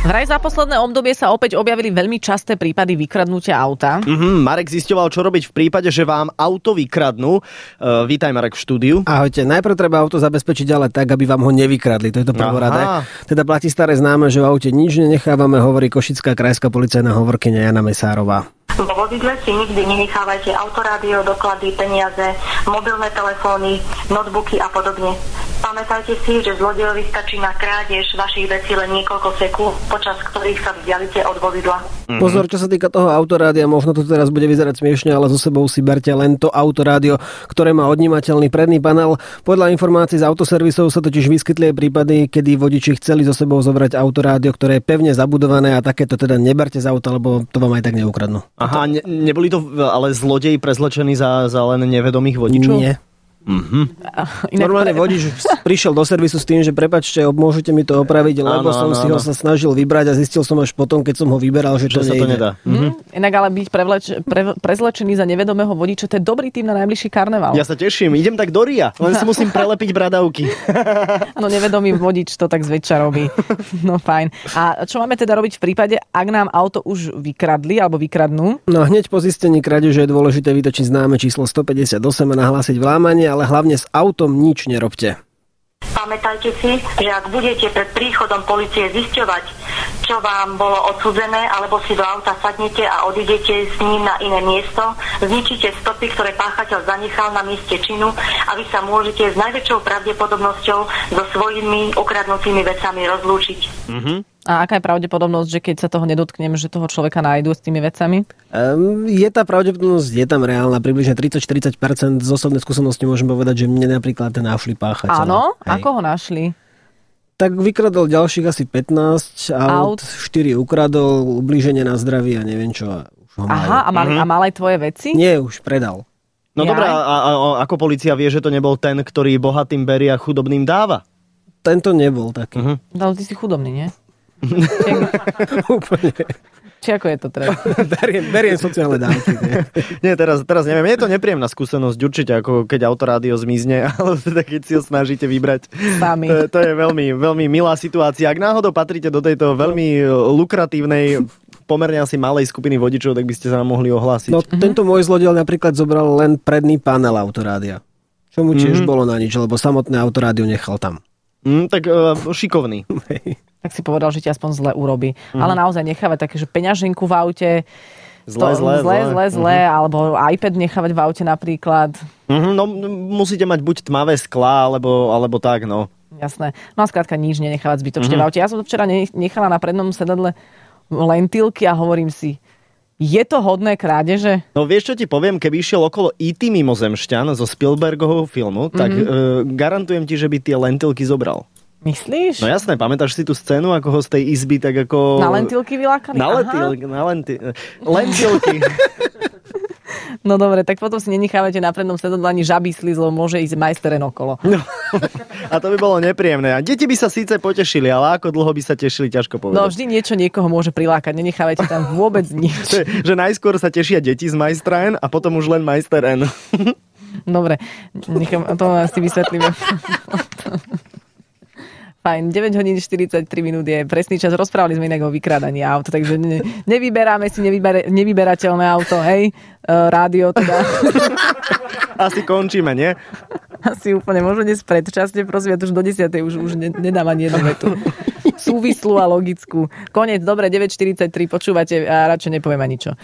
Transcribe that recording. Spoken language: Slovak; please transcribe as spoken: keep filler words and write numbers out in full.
Vraj za posledné obdobie sa opäť objavili veľmi časté prípady vykradnutia auta. Mm-hmm, Marek zisťoval, čo robiť v prípade, že vám auto vykradnú. Uh, vítaj, Marek, v štúdiu. Ahojte, najprv treba auto zabezpečiť, ale tak, aby vám ho nevykradli. To je to prvoradé. Teda platí staré známe, že v aute nič nenechávame, hovorí košická krajská policajná hovorkyňa Jana Mesárová. Vo vozidle si nikdy nenechávajte autorádio, doklady, peniaze, mobilné telefóny, notebooky a podobne. Pamätajte si, že zlodejovi stačí na krádež vašich vecí len niekoľko sekúnd, počas ktorých sa vzdialite od vozidla. Mm-hmm. Pozor, čo sa týka toho autorádia, možno to teraz bude vyzerať smiešne, ale so sebou si berte len to autorádio, ktoré má odnímateľný predný panel. Podľa informácií z autoservisov sa totiž vyskytli aj prípady, kedy vodiči chceli so sebou zobrať autorádio, ktoré je pevne zabudované, a takéto teda neberte z auta, lebo to vám aj tak neukradnú. Aha, ne, neboli to ale zlodeji prezlečení za, za len nevedomých vodičov? Nie. Mm-hmm. Normálne vodič prišiel do servisu s tým, že prepáčte, môžete mi to opraviť, lebo áno, som áno, si áno. ho sa snažil vybrať a zistil som až potom, keď som ho vyberal, že, že to, sa to nedá. Mm-hmm. Inak ale byť prevleč, pre, prezlečený za nevedomého vodiča, to je dobrý tým na najbližší karneval. Ja sa teším, idem tak do Ria, len si musím prelepiť bradavky. Áno, nevedomý vodič to tak zväčša robí. No fajn. A čo máme teda robiť v prípade, ak nám auto už vykradli alebo vykradnú? No hneď po zistení krádeže je dôležité vytočiť známe číslo sto päťdesiatosem a nahlásiť vlámanie, ale hlavne s autom nič nerobte. Pamätajte si, že ak budete pred príchodom polície zisťovať, čo vám bolo odsudzené, alebo si do auta sadnete a odidete s ním na iné miesto, zničíte stopy, ktoré páchateľ zanechal na mieste činu a vy sa môžete s najväčšou pravdepodobnosťou so svojimi ukradnutými vecami rozlúčiť. Mhm. A aká je pravdepodobnosť, že keď sa toho nedotknem, že toho človeka nájdu s tými vecami? Um, je tá pravdepodobnosť, je tam reálna, približne tridsať až štyridsať percent. Z osobnej skúsenosti môžem povedať, že mne napríklad ten našli páchateľa. Áno? Ako ho našli? Tak vykradol ďalších asi pätnásť aut, aut. štyri ukradol, ublíženie na zdraví a neviem čo. Už ho Aha, a mal, mm-hmm. a mal aj tvoje veci? Nie, už predal. No dobré, a, a, a ako polícia vie, že to nebol ten, ktorý bohatým berie a chudobným dáva? Tento nebol taký. Uh-huh. Ale ty si chudobný, nie? Úplne. Či ako je to treba? beriem, beriem sociálne dávky. Nie, teraz, teraz neviem. Je to nepríjemná skúsenosť určite, ako keď autorádio zmizne, ale teda keď si ho snažíte vybrať. Sami. To, to je veľmi, veľmi milá situácia. Ak náhodou patríte do tejto veľmi lukratívnej, pomerne asi malej skupiny vodičov, tak by ste sa nám mohli ohlásiť. No, tento môj zlodel napríklad zobral len predný panel autorádia. Čo mu tiež mm-hmm. bolo na nič, lebo samotné autorádio nechal tam. Mm, tak uh, šikovný. Tak si povedal, že ti aspoň zle urobí. Mm. Ale naozaj nechávať také, že peňaženku v aute, zle, to, zle, zle, zle, zle mm-hmm. alebo iPad nechávať v aute napríklad. Mm-hmm, no musíte mať buď tmavé sklá, alebo, alebo tak, no. Jasné. No a skrátka nič nenechávať zbytočne mm-hmm. v aute. Ja som to včera nechala na prednom sedadle lentilky a hovorím si, je to hodné krádeže? No vieš, čo ti poviem, keby išiel okolo í té mimozemšťan zo Spielbergovho filmu, tak mm-hmm. e, garantujem ti, že by tie lentilky zobral. Myslíš? No jasné, pamätáš si tú scénu, ako ho z tej izby tak ako... Na lentilky vylákali? Na lentilky, na lenti... lentilky. No dobre, tak potom si nenechávate na prednom sedadle ani žabý slíz, lebo môže ísť majsteren okolo. No. A to by bolo nepríjemné. A deti by sa síce potešili, ale ako dlho by sa tešili, ťažko povedať. No vždy niečo niekoho môže prilákať, nenechávajte tam vôbec nič. Že, že najskôr sa tešia deti z majstra N a potom už len majster N. Dobre, nechám, to si vysvetlíme. Fajn, deväť hodín štyridsaťtri minút je presný čas. Rozprávali sme inak o vykrádaní auto, takže ne, nevyberáme si nevyber, nevyberateľné auto, hej? E, rádio teda. Asi končíme, nie? Asi úplne, možno dnes predčasne, prosím, ja to už do desiatej už, už nedám ani jednu vetu. Súvislú a logickú. Koniec, dobre, deväť štyridsaťtri, počúvate a radšej nepoviem ani čo.